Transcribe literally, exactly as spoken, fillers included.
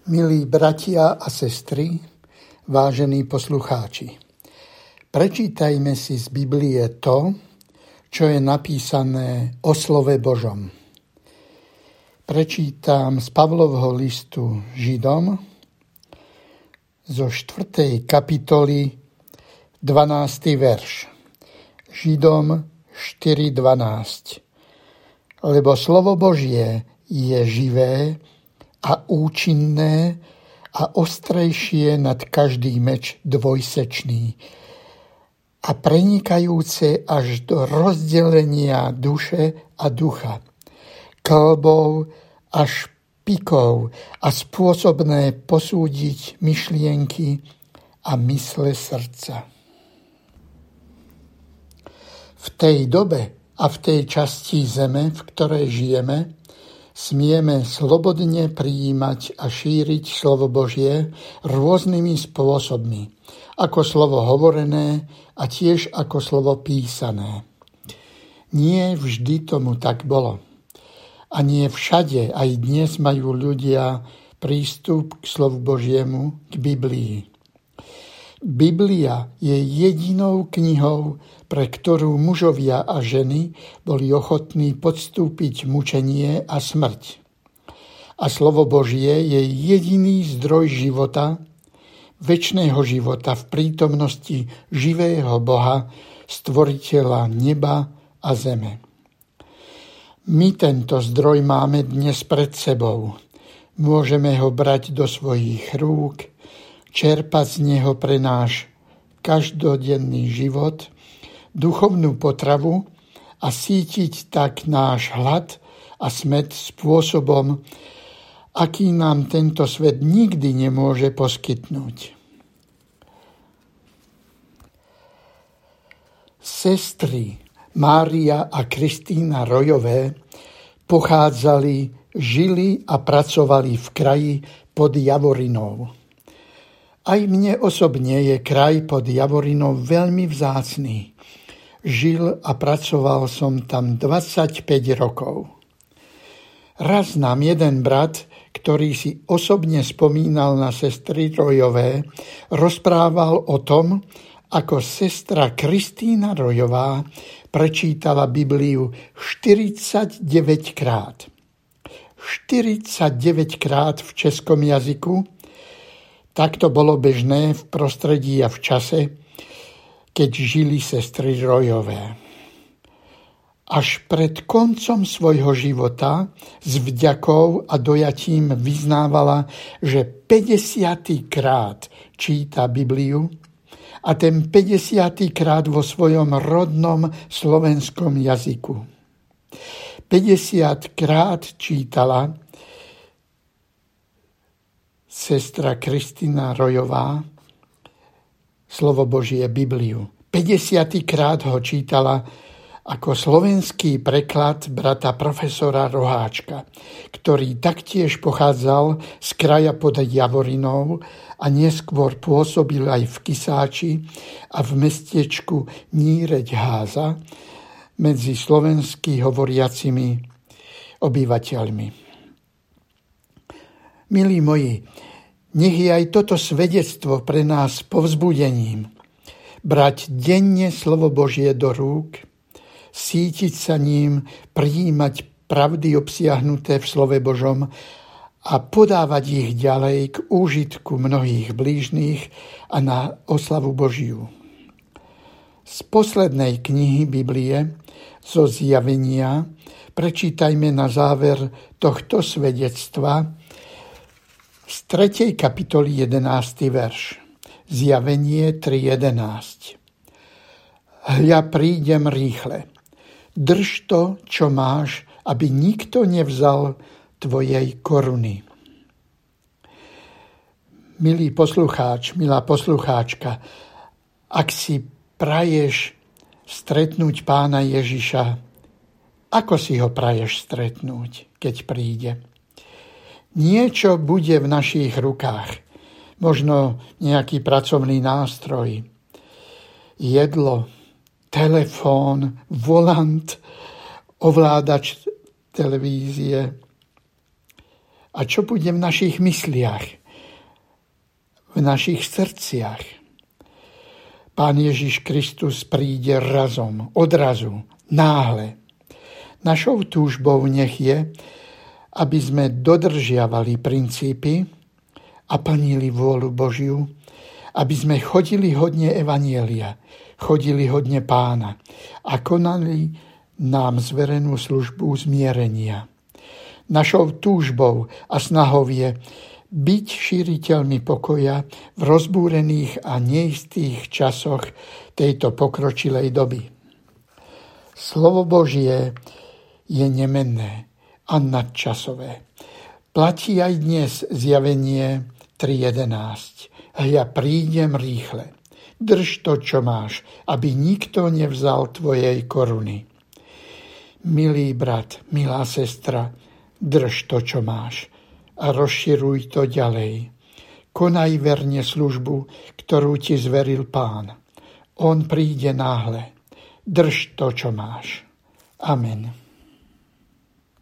Milí bratia a sestry, vážení poslucháči, prečítajme si z Biblie to, čo je napísané o slove Božom. Prečítam z Pavlovho listu Židom zo štvrtej kapitoly dvanásty verš. Židom štyri dvanásť. Lebo slovo Božie je živé a účinné a ostrejšie nad každý meč dvojsečný a prenikajúce až do rozdelenia duše a ducha, kĺbov a špikov a spôsobné posúdiť myšlienky a mysle srdca. V tej dobe a v tej časti zeme, v ktorej žijeme, smieme slobodne prijímať a šíriť slovo Božie rôznymi spôsobmi, ako slovo hovorené a tiež ako slovo písané. Nie vždy tomu tak bolo. A nie všade aj dnes majú ľudia prístup k slovu Božiemu, k Biblii. Biblia je jedinou knihou, pre ktorú mužovia a ženy boli ochotní podstúpiť mučenie a smrť. A slovo Božie je jediný zdroj života, večného života v prítomnosti živého Boha, stvoriteľa neba a zeme. My tento zdroj máme dnes pred sebou. Môžeme ho brať do svojich rúk, čerpať z neho pre náš každodenný život, duchovnú potravu a sítiť tak náš hlad a smäd spôsobom, aký nám tento svet nikdy nemôže poskytnúť. Sestry Mária a Kristína Rojové pochádzali, žili a pracovali v kraji pod Javorinou. Aj mne osobne je kraj pod Javorinou veľmi vzácny. Žil a pracoval som tam dvadsaťpäť rokov. Raz nám jeden brat, ktorý si osobne spomínal na sestry Rojové, rozprával o tom, ako sestra Kristína Rojová prečítala Bibliu štyridsaťdeväť krát. štyridsaťdeväť krát v českom jazyku. Tak to bolo bežné v prostredí a v čase, keď žili sestry Rojové. Až pred koncom svojho života s vďakou a dojatím vyznávala, že päťdesiaty krát číta Bibliu a ten päťdesiaty krát vo svojom rodnom slovenskom jazyku. päťdesiat krát čítala sestra Kristína Rojová slovo Božie, Bibliu. päťdesiaty krát ho čítala ako slovenský preklad brata profesora Roháčka, ktorý taktiež pochádzal z kraja pod Javorinou a neskôr pôsobil aj v Kisáči a v mestečku Níreď Háza medzi slovensky hovoriacimi obyvateľmi. Milí moji, nech je aj toto svedectvo pre nás povzbudením. Brať denne slovo Božie do rúk, sítiť sa ním, prijímať pravdy obsiahnuté v slove Božom a podávať ich ďalej k úžitku mnohých blížnych a na oslavu Božiu. Z poslednej knihy Biblie, zo Zjavenia, prečítajme na záver tohto svedectva z tretej kapitoly jedenásty verš. Zjavenie tri jedenásť. Hľa, prídem rýchle. Drž to, čo máš, aby nikto nevzal tvojej koruny. Milý poslucháč, milá poslucháčka, ak si praješ stretnúť Pána Ježiša, ako si ho praješ stretnúť, keď príde? Niečo bude v našich rukách. Možno nejaký pracovný nástroj, jedlo, telefón, volant, ovládač televízie A čo bude v našich mysliach, v našich srdciach? Pán Ježiš Kristus príde razom, odrazu, náhle. Našou túžbou nech je, aby sme dodržiavali princípy a plnili vôľu Božiu, aby sme chodili hodne evanjelia, chodili hodne Pána a konali nám zverenú službu zmierenia. Našou túžbou a snahou je byť šíriteľmi pokoja v rozbúrených a neistých časoch tejto pokročilej doby. Slovo Božie je nemenné a nadčasové. Platí aj dnes zjavenie tri jedenásť. Hľa, prídem rýchle. Drž to, čo máš, aby nikto nevzal tvojej koruny. Milý brat, milá sestra, drž to, čo máš a rozširuj to ďalej. Konaj verne službu, ktorú ti zveril Pán. On príde náhle. Drž to, čo máš. Amen.